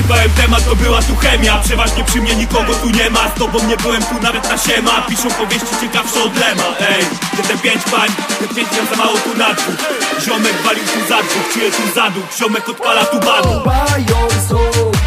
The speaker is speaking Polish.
Sypałem temat, to była tu chemia. Przeważnie przy mnie nikogo tu nie ma. Z tobą nie byłem tu nawet na siema. Piszą powieści ciekawsze od Lema. Ej, gdzie te 5 pań, te 5 gram za mało tu na dwóch. Ziomek walił tu za dwóch, czuję tu zaduch. Ziomek odpala tu badu.